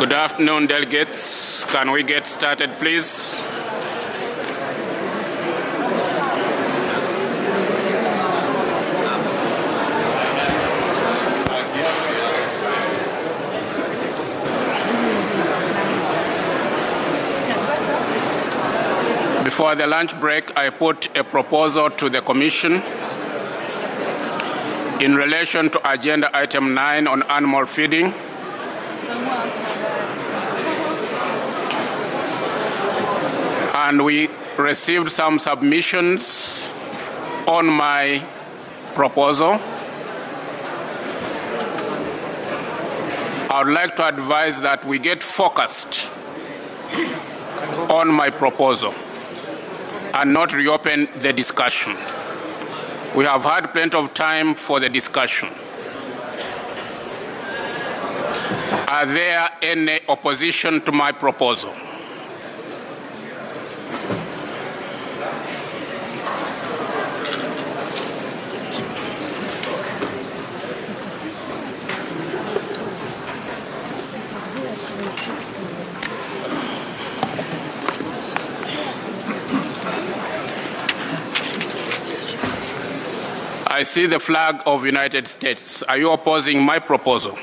Good afternoon, delegates. Can we get started, please? Before the lunch break, I put a proposal to the Commission in relation to Agenda Item 9 on animal feeding. And we received some submissions on my proposal. I would like to advise that we get focused on my proposal and not reopen the discussion. We have had plenty of time for the discussion. Are there any opposition to my proposal? I see the flag of the United States. Are you opposing my proposal?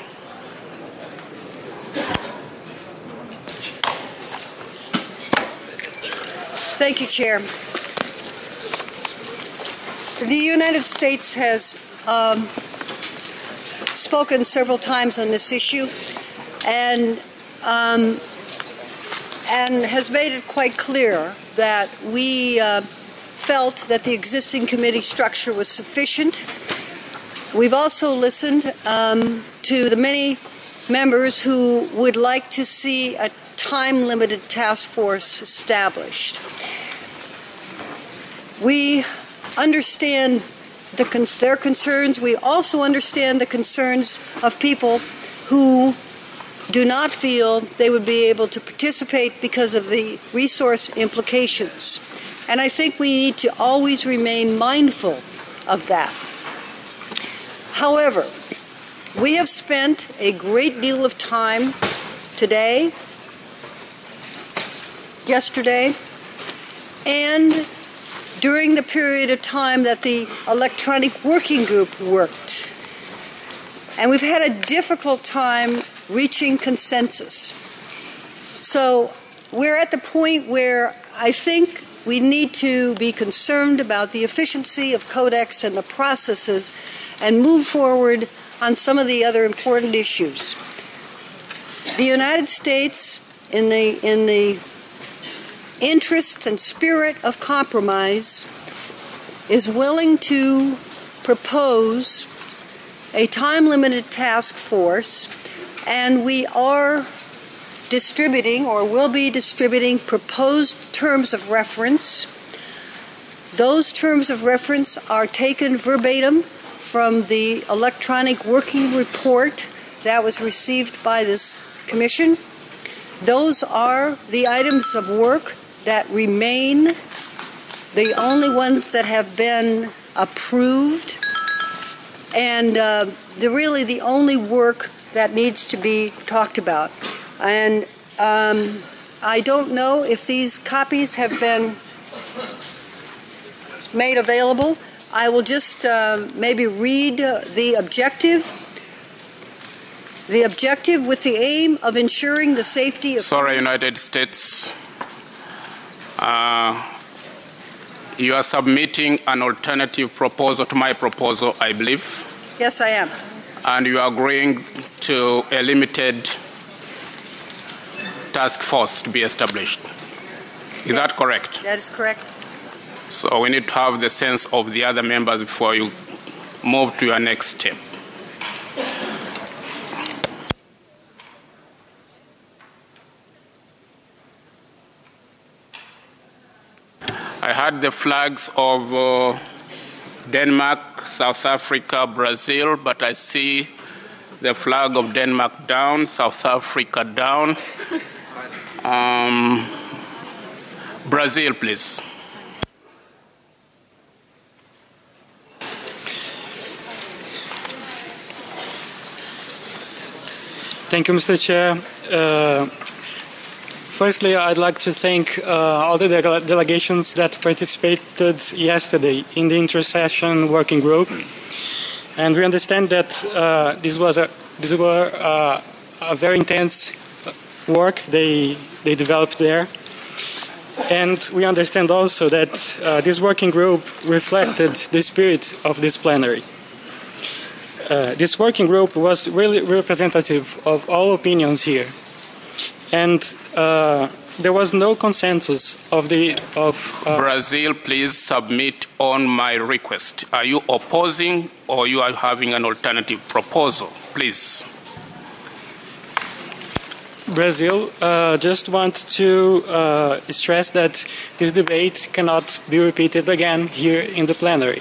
Thank you, Chair. The United States has spoken several times on this issue and has made it quite clear that we felt that the existing committee structure was sufficient. We've also listened to the many members who would like to see a time-limited task force established. We understand their concerns. We also understand the concerns of people who do not feel they would be able to participate because of the resource implications. And I think we need to always remain mindful of that. However, we have spent a great deal of time today, yesterday, and during the period of time that the electronic working group worked. And we've had a difficult time reaching consensus. So we're at the point where I think we need to be concerned about the efficiency of Codex and the processes and move forward on some of the other important issues. The United States, in the interest and spirit of compromise, is willing to propose a time-limited task force, and we are distributing or will be distributing proposed terms of reference. Those terms of reference are taken verbatim from the electronic working report that was received by this commission. Those are the items of work that remain, the only ones that have been approved, and really the only work that needs to be talked about. And I don't know if these copies have been made available. I will just maybe read the objective. The objective with the aim of ensuring the safety of... Sorry, United States. You are submitting an alternative proposal to my proposal, I believe. Yes, I am. And you are agreeing to a limited task force to be established. Is that correct? That is correct. So we need to have the sense of the other members before you move to your next step. I had the flags of Denmark, South Africa, Brazil, but I see the flag of Denmark down, South Africa down. Brazil, please. Thank you, Mr. Chair. Firstly, I'd like to thank all the delegations that participated yesterday in the Intersession Working Group. And we understand that this were a very intense work they developed there. And we understand also that this working group reflected the spirit of this plenary. This working group was really representative of all opinions here. And there was no consensus of Brazil, please submit on my request. Are you opposing or you are having an alternative proposal? Please. Brazil, just want to stress that this debate cannot be repeated again here in the plenary.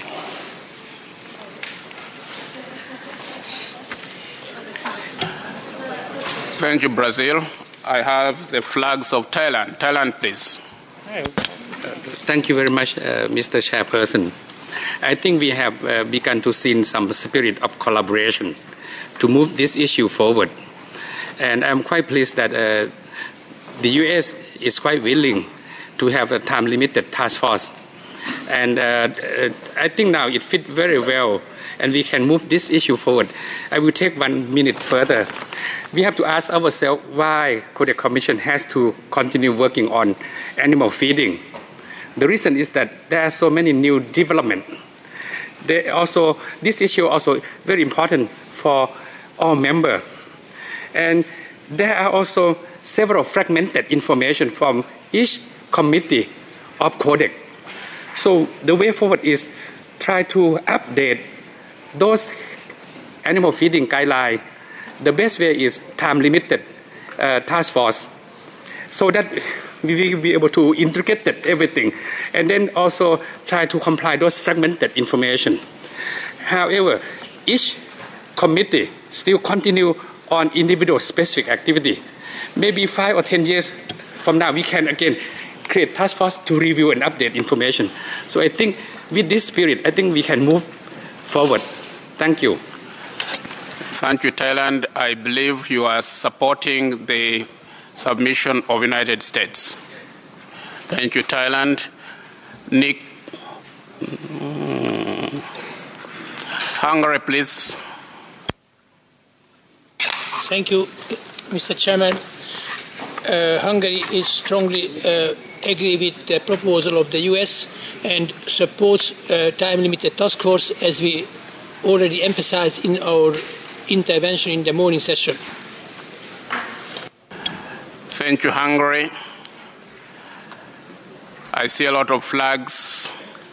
Thank you, Brazil. I have the flags of Thailand. Thailand, please. Thank you very much, Mr. Chairperson. I think we have begun to see some spirit of collaboration to move this issue forward. And I'm quite pleased that the U.S. is quite willing to have a time-limited task force. And I think now it fits very well, and we can move this issue forward. I will take 1 minute further. We have to ask ourselves why the Commission has to continue working on animal feeding. The reason is that there are so many new developments. This issue also very important for all members. And there are also several fragmented information from each committee of Codex. So the way forward is try to update those animal feeding guidelines. The best way is time-limited task force, so that we will be able to integrate everything, and then also try to comply those fragmented information. However, each committee still continue on individual specific activity. Maybe 5 or 10 years from now, we can again create task force to review and update information. So I think with this spirit, I think we can move forward. Thank you. Thank you, Thailand. I believe you are supporting the submission of United States. Thank you, Thailand. Nick, Hungary, please. Thank you, Mr. Chairman. Hungary is strongly agree with the proposal of the U.S. and supports time-limited task force, as we already emphasized in our intervention in the morning session. Thank you, Hungary. I see a lot of flags.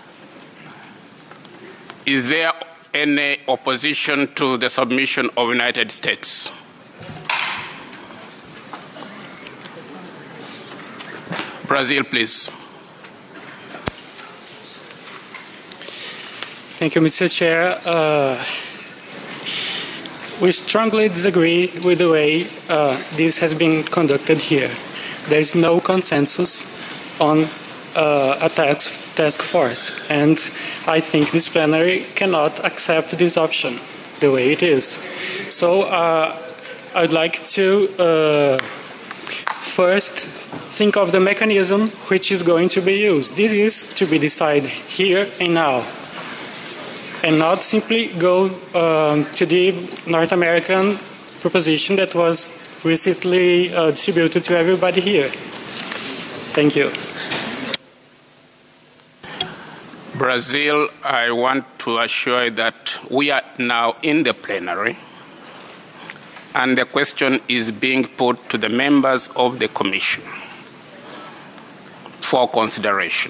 Is there any opposition to the submission of United States? Brazil, please. Thank you, Mr. Chair. We strongly disagree with the way this has been conducted here. There is no consensus on a task force, and I think this plenary cannot accept this option the way it is. So I'd like to first think of the mechanism which is going to be used. This is to be decided here and now, and not simply go to the North American proposition that was recently distributed to everybody here. Thank you. Brazil, I want to assure you that we are now in the plenary, and the question is being put to the members of the Commission for consideration.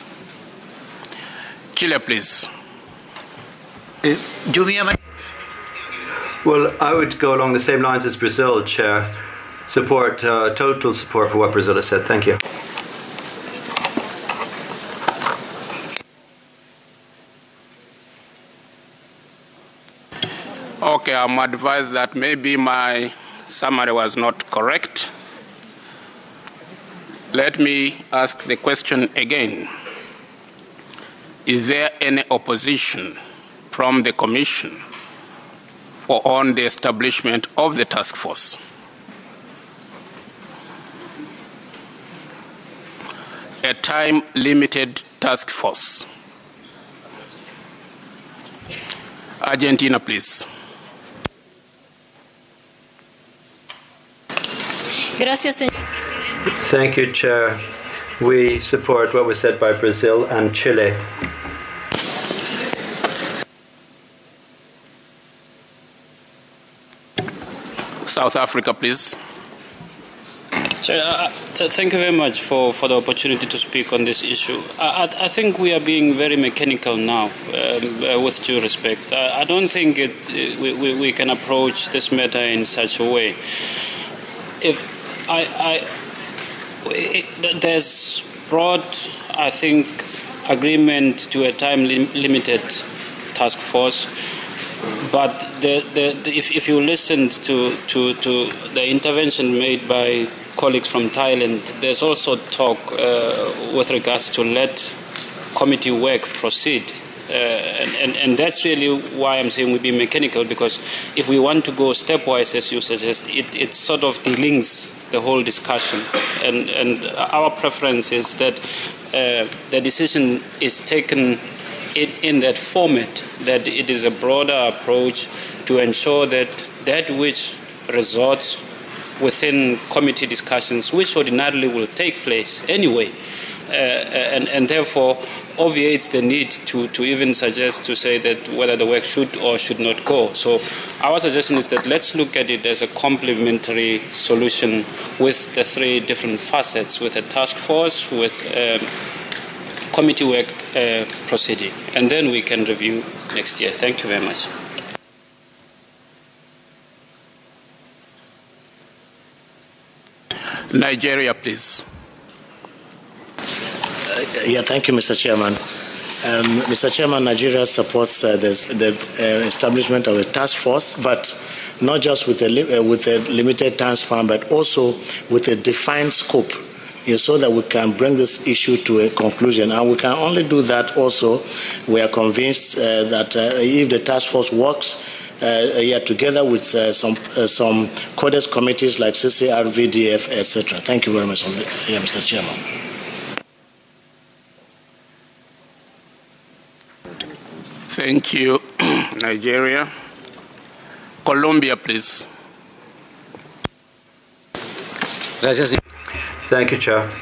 Chile, please. Well, I would go along the same lines as Brazil, Chair. Total support for what Brazil has said. Thank you. Okay, I'm advised that maybe my summary was not correct. Let me ask the question again. Is there any opposition from the Commission on the establishment of the task force? a time-limited task force. Argentina, please. Thank you, Chair. We support what was said by Brazil and Chile. South Africa, please. Chair, thank you very much for the opportunity to speak on this issue. I think we are being very mechanical now, with due respect. I don't think we can approach this matter in such a way. There's broad, I think, agreement to a time-limited task force. But if you listened to the intervention made by colleagues from Thailand, there's also talk with regards to let committee work proceed. And that's really why I'm saying we be mechanical, because if we want to go stepwise, as you suggest, it sort of delinks the whole discussion. And our preference is that the decision is taken in that format, that it is a broader approach to ensure that which resorts within committee discussions, which ordinarily will take place anyway, and therefore obviates the need to even suggest to say that whether the work should or should not go. So our suggestion is that let's look at it as a complementary solution with the three different facets, with a task force, with committee work proceeding, and then we can review next year. Thank you very much. Nigeria, please. Thank you, Mr. Chairman. Mr. Chairman, Nigeria supports the establishment of a task force, but not just with a limited time span, but also with a defined scope, so that we can bring this issue to a conclusion. And we can only do that also, we are convinced that if the task force works, together with some codex committees like CCR, VDF, etc. Thank you very much, Mr. Chairman. Thank you, Nigeria. Colombia, please. Thank you, Chair.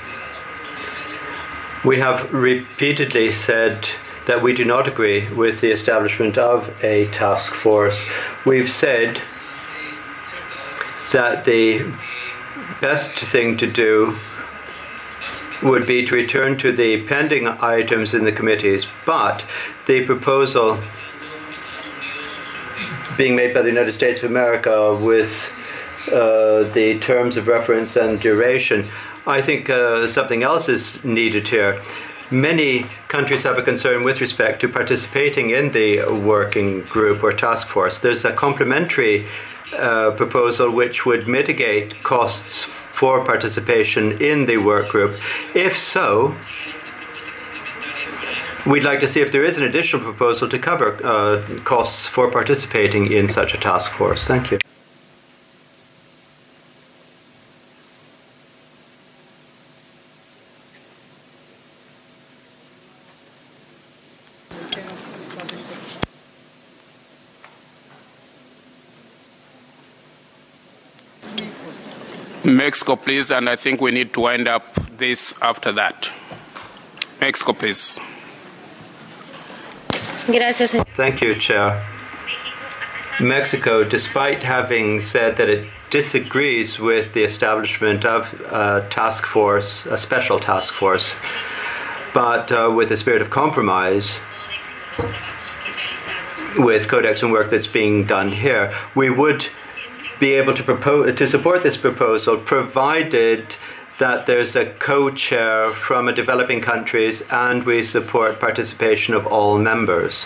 We have repeatedly said that we do not agree with the establishment of a task force. We've said that the best thing to do would be to return to the pending items in the committees, but the proposal being made by the United States of America with the terms of reference and duration, I think something else is needed here. Many countries have a concern with respect to participating in the working group or task force. There's a complementary proposal which would mitigate costs for participation in the work group. If so, we'd like to see if there is an additional proposal to cover costs for participating in such a task force. Thank you. Mexico, please, and I think we need to wind up this after that. Mexico, please. Thank you, Chair. Mexico, despite having said that it disagrees with the establishment of a task force, a special task force, but with a spirit of compromise, with codex and work that's being done here, we would be able to support this proposal, provided that there's a co-chair from developing countries and we support participation of all members.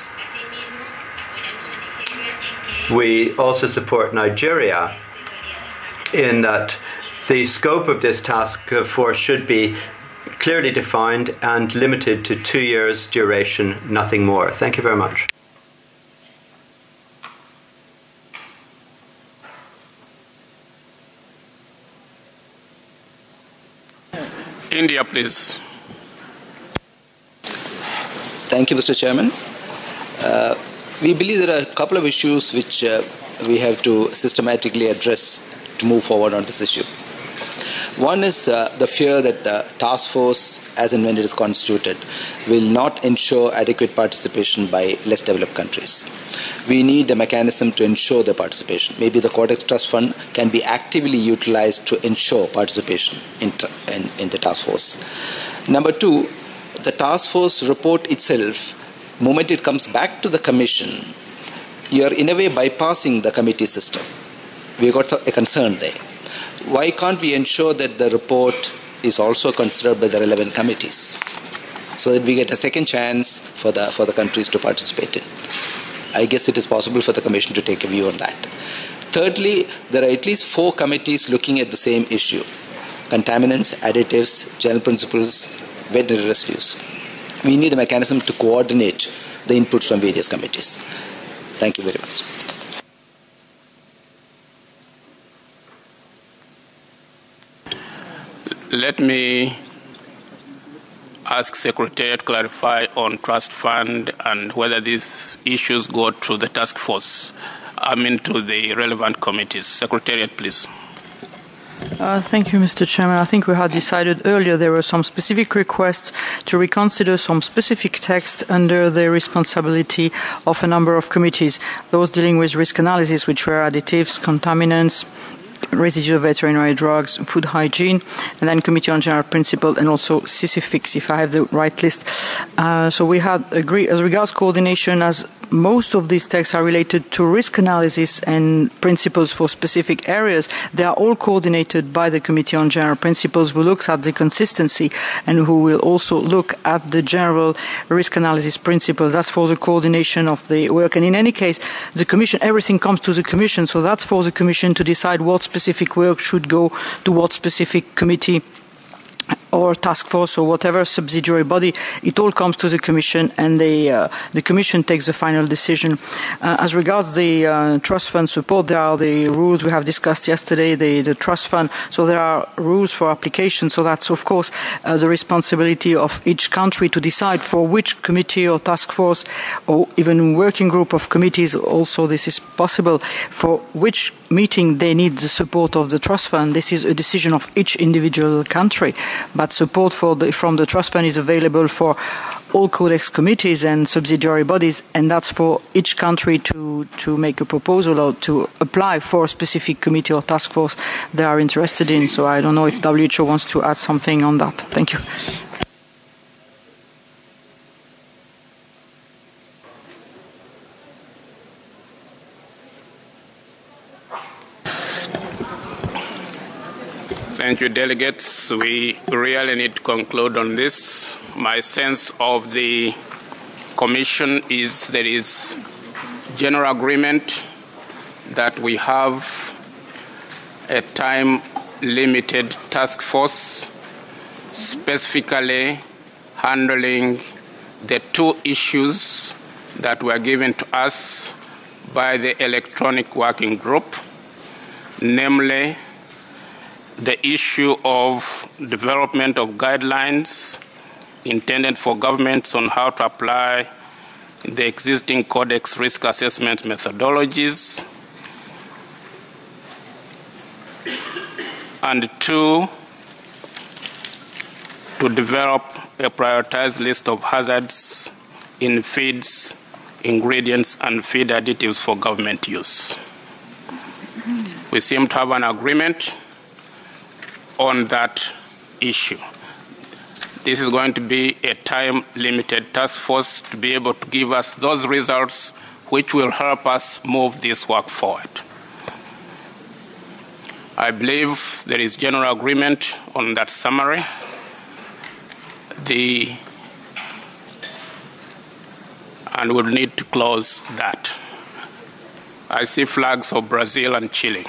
We also support Nigeria in that the scope of this task force should be clearly defined and limited to 2 years duration, nothing more. Thank you very much. India, please. Thank you, Mr. Chairman. We believe there are a couple of issues which we have to systematically address to move forward on this issue. One is the fear that the task force, as and when it is constituted, will not ensure adequate participation by less developed countries. We need a mechanism to ensure the participation. Maybe the Codex Trust Fund can be actively utilized to ensure participation in the task force. Number two, the task force report itself, the moment it comes back to the Commission, you are in a way bypassing the committee system. We've got a concern there. Why can't we ensure that the report is also considered by the relevant committees so that we get a second chance for the countries to participate in? I guess it is possible for the Commission to take a view on that. Thirdly, there are at least 4 committees looking at the same issue: contaminants, additives, general principles, veterinary residues. We need a mechanism to coordinate the inputs from various committees. Thank you very much. Let me ask Secretariat to clarify on trust fund and whether these issues go to the task force, to the relevant committees. Secretariat, please. Thank you, Mr. Chairman. I think we had decided earlier there were some specific requests to reconsider some specific texts under the responsibility of a number of committees, those dealing with risk analysis, which were additives, contaminants, residual veterinary drugs, food hygiene, and then Committee on General Principle, and also CICIFIX, if I have the right list. So we had agreed, as regards coordination, as most of these texts are related to risk analysis and principles for specific areas, they are all coordinated by the Committee on General Principles, who looks at the consistency and who will also look at the general risk analysis principles. That's for the coordination of the work. And in any case, the Commission, everything comes to the Commission, so that's for the Commission to decide what specific work should go to what specific committee or task force or whatever subsidiary body. It all comes to the Commission, and the Commission takes the final decision. As regards the trust fund support, there are the rules we have discussed yesterday, the trust fund. So there are rules for application. So that's, of course, the responsibility of each country to decide for which committee or task force or even working group of committees, also this is possible, for which meeting they need the support of the trust fund. This is a decision of each individual country. But support from the trust fund is available for all Codex committees and subsidiary bodies, and that's for each country to make a proposal or to apply for a specific committee or task force they are interested in. So I don't know if WHO wants to add something on that. Thank you. Thank you, delegates. We really need to conclude on this. My sense of the Commission is there is general agreement that we have a time-limited task force specifically handling the 2 issues that were given to us by the electronic working group, namely the issue of development of guidelines intended for governments on how to apply the existing Codex risk assessment methodologies, and 2, to develop a prioritized list of hazards in feeds, ingredients, and feed additives for government use. We seem to have an agreement on that issue. This is going to be a time-limited task force to be able to give us those results which will help us move this work forward. I believe there is general agreement on that summary. And we'll need to close that. I see flags of Brazil and Chile.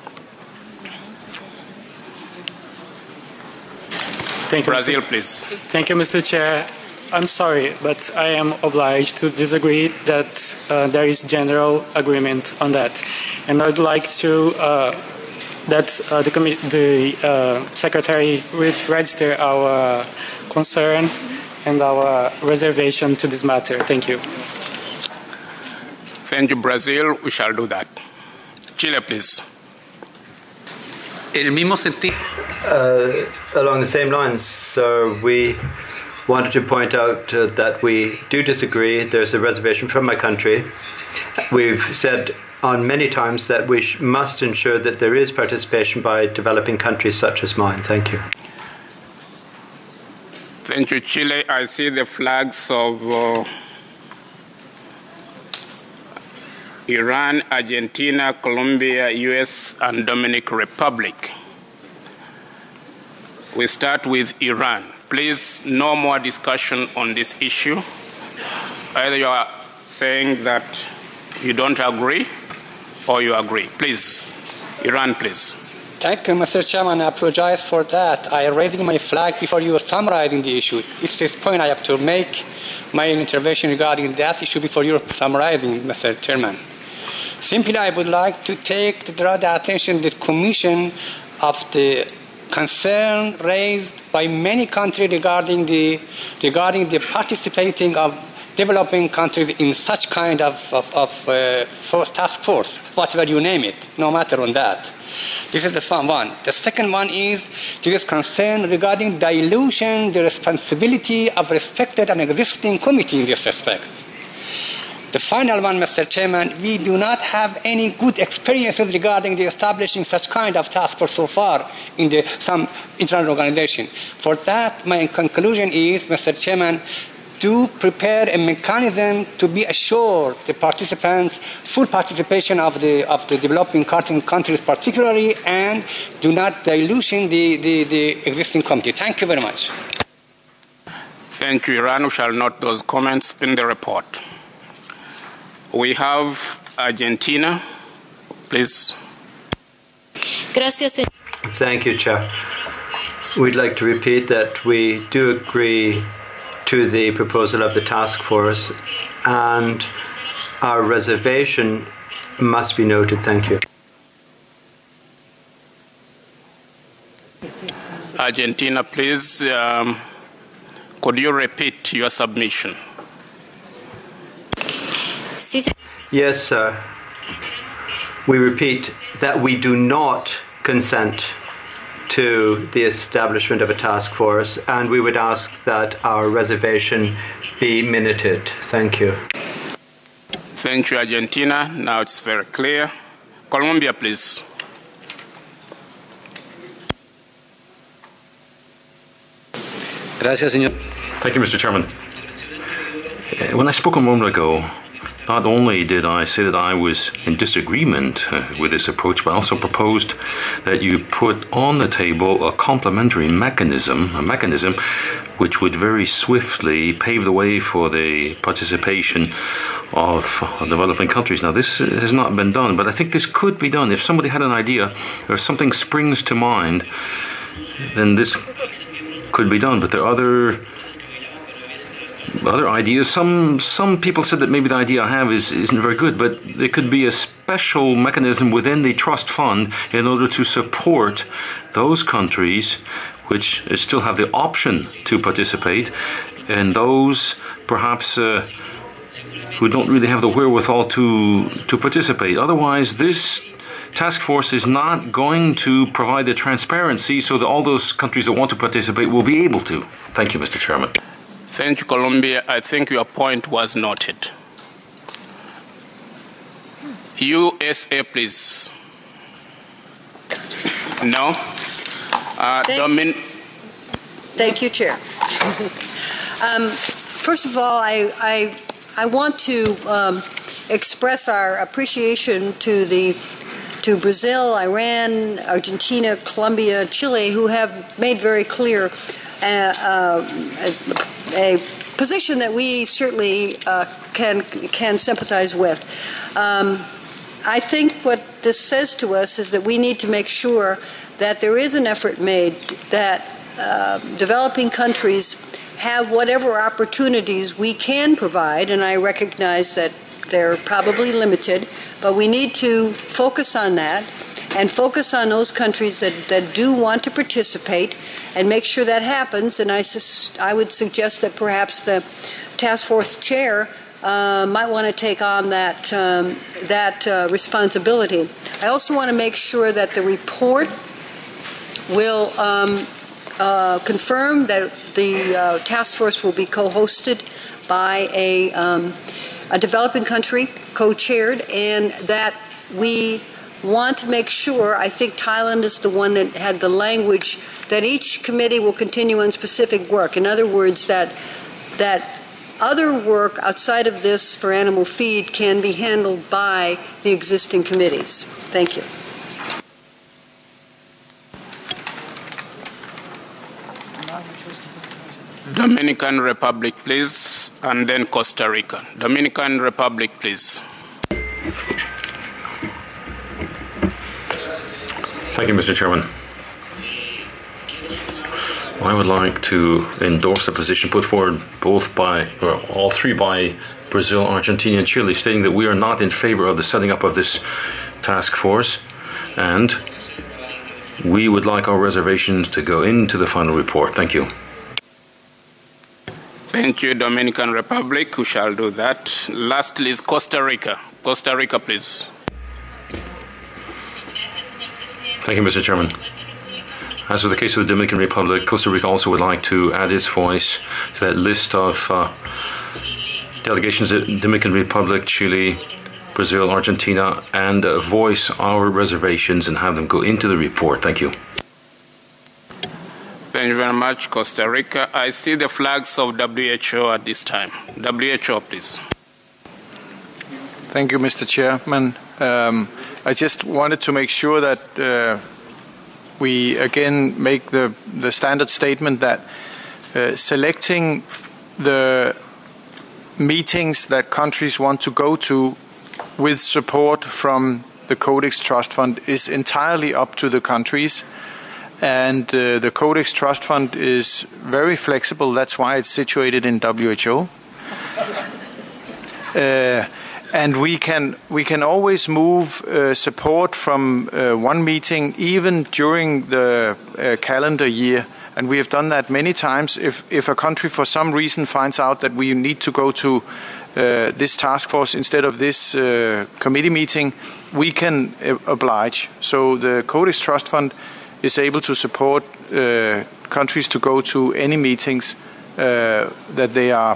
Thank you, Brazil, please. Thank you, Mr. Chair. I'm sorry, but I am obliged to disagree that there is general agreement on that. And I'd like to that the Secretary would register our concern and our reservation to this matter. Thank you. Thank you, Brazil. We shall do that. Chile, please. Along the same lines, so we wanted to point out that we do disagree. There's a reservation from my country. We've said on many times that we must ensure that there is participation by developing countries such as mine. Thank you. Thank you, Chile. I see the flags of Iran, Argentina, Colombia, US, and Dominican Republic. We start with Iran. Please, no more discussion on this issue. Either you are saying that you don't agree or you agree. Please, Iran, please. Thank you, Mr. Chairman. I apologize for that. I am raising my flag before you are summarizing the issue. It's this point I have to make my intervention regarding that issue before you are summarizing, Mr. Chairman. Simply, I would like to draw the attention to the Commission of the concern raised by many countries regarding the participating of developing countries in such kind of task force, whatever you name it, no matter on that. This is the first one. The second one is this concern regarding dilution, the responsibility of respected and existing committee in this respect. The final one, Mr. Chairman, we do not have any good experiences regarding the establishing such kind of task force so far in some international organization. For that, my conclusion is, Mr. Chairman, to prepare a mechanism to be assured the participants' full participation of the developing countries particularly, and do not dilution the existing committee. Thank you very much. Thank you, Iran. We shall note those comments in the report. We have Argentina, please. Gracias. Thank you, Chair. We'd like to repeat that we do agree to the proposal of the task force, and our reservation must be noted. Thank you. Argentina, please. Could you repeat your submission? Yes, sir. We repeat that we do not consent to the establishment of a task force, and we would ask that our reservation be minuted. Thank you. Thank you, Argentina. Now it's very clear. Colombia, please. Gracias, señor. Thank you, Mr. Chairman. When I spoke a moment ago, not only did I say that I was in disagreement with this approach, but I also proposed that you put on the table a complementary mechanism, which would very swiftly pave the way for the participation of developing countries. Now, this has not been done, but I think this could be done. If somebody had an idea or something springs to mind, then this could be done. But there are other ideas. Some people said that maybe the idea I have isn't very good, but there could be a special mechanism within the trust fund in order to support those countries which still have the option to participate, and those perhaps who don't really have the wherewithal to participate. Otherwise, this task force is not going to provide the transparency so that all those countries that want to participate will be able to. Thank you, Mr. Chairman. Thank you, Colombia. I think your point was noted. USA, please. No? Thank you, Chair. First of all, I want to express our appreciation to Brazil, Iran, Argentina, Colombia, Chile, who have made very clear a position that we certainly can sympathize with. I think what this says to us is that we need to make sure that there is an effort made that developing countries have whatever opportunities we can provide, and I recognize that they're probably limited, but we need to focus on that and focus on those countries that do want to participate and make sure that happens. And I would suggest that perhaps the task force chair might want to take on that responsibility. I also want to make sure that the report will confirm that the task force will be co-hosted by a developing country, co-chaired, and that we want to make sure, I think Thailand is the one that had the language, that each committee will continue on specific work. In other words, that other work outside of this for animal feed can be handled by the existing committees. Thank you. Dominican Republic, please, and then Costa Rica. Dominican Republic, please. Thank you, Mr. Chairman. I would like to endorse the position put forward all three by Brazil, Argentina, and Chile, stating that we are not in favor of the setting up of this task force, and we would like our reservations to go into the final report. Thank you. Thank you, Dominican Republic. We shall do that. Lastly is Costa Rica. Costa Rica, please. Thank you, Mr. Chairman. As with the case of the Dominican Republic, Costa Rica also would like to add its voice to that list of delegations to the Dominican Republic, Chile, Brazil, Argentina, and voice our reservations and have them go into the report. Thank you. Thank you very much, Costa Rica. I see the flags of WHO at this time. WHO, please. Thank you, Mr. Chairman. I just wanted to make sure that we again make the standard statement that selecting the meetings that countries want to go to with support from the Codex Trust Fund is entirely up to the countries. And the Codex Trust Fund is very flexible. That's why it's situated in WHO. And we can always move support from one meeting even during the calendar year. And we have done that many times. If a country for some reason finds out that we need to go to this task force instead of this committee meeting, we can oblige. So the Codex Trust Fund is able to support countries to go to any meetings that they are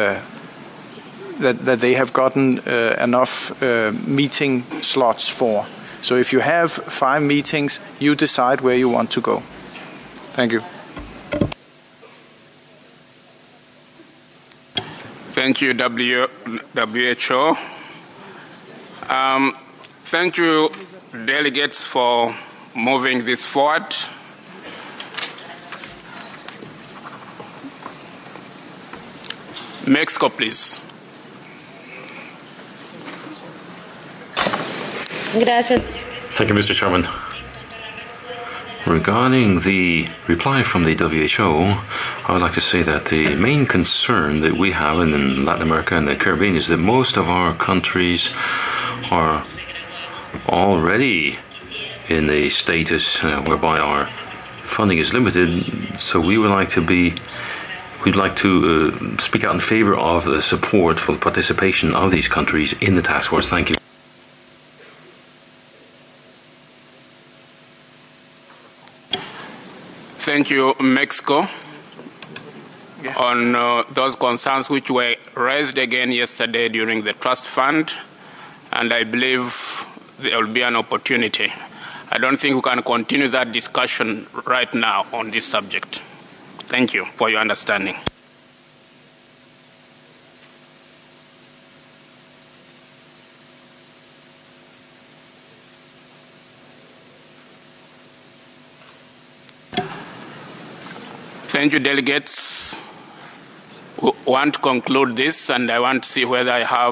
that they have gotten enough meeting slots for. So if you have 5 meetings, you decide where you want to go. Thank you. Thank you, WHO. Thank you, delegates, for moving this forward. Mexico, please. Gracias. Thank you, Mr. Chairman. Regarding the reply from the WHO, I would like to say that the main concern that we have in Latin America and the Caribbean is that most of our countries are already in the status whereby our funding is limited. So we would like to speak out in favor of the support for the participation of these countries in the task force. Thank you. Thank you, Mexico. Yeah. On those concerns which were raised again yesterday during the trust fund, and I believe there will be an opportunity. I don't think we can continue that discussion right now on this subject. Thank you for your understanding. Thank you, delegates. We want to conclude this, and I want to see whether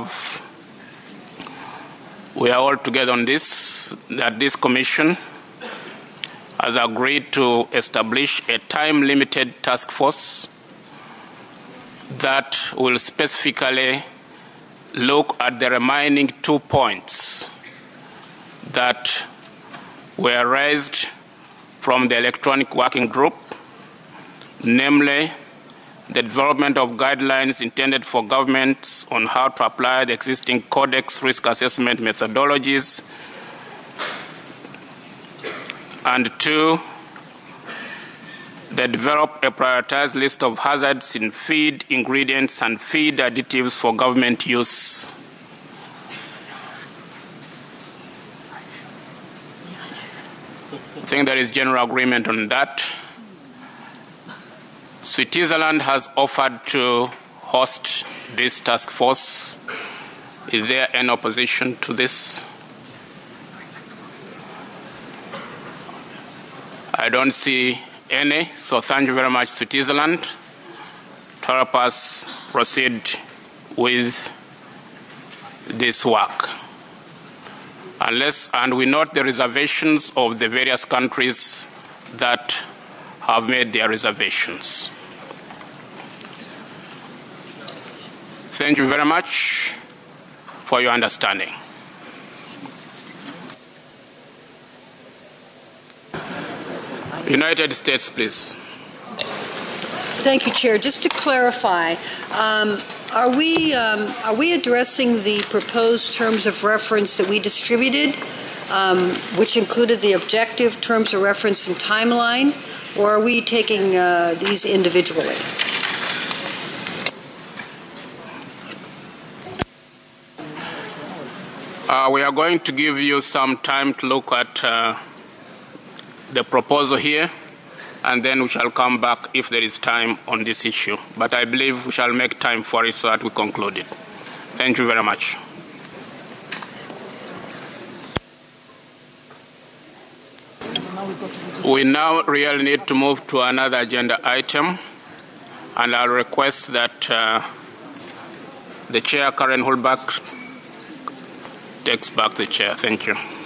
we are all together on this, that this commission has agreed to establish a time-limited task force that will specifically look at the remaining 2 points that were raised from the electronic working group, namely the development of guidelines intended for governments on how to apply the existing Codex risk assessment methodologies, and 2, they develop a prioritized list of hazards in feed ingredients and feed additives for government use. I think there is general agreement on that. Switzerland has offered to host this task force. Is there any opposition to this? I don't see any, so thank you very much, Switzerland, to help us proceed with this work. And we note the reservations of the various countries that have made their reservations. Thank you very much for your understanding. United States, please. Thank you, Chair. Just to clarify, are we addressing the proposed terms of reference that we distributed, which included the objective, terms of reference, and timeline, or are we taking these individually? We are going to give you some time to look at the proposal here, and then we shall come back if there is time on this issue. But I believe we shall make time for it so that we conclude it. Thank you very much. We now really need to move to another agenda item, and I'll request that the Chair, Karen Hulbach, takes back the chair. Thank you.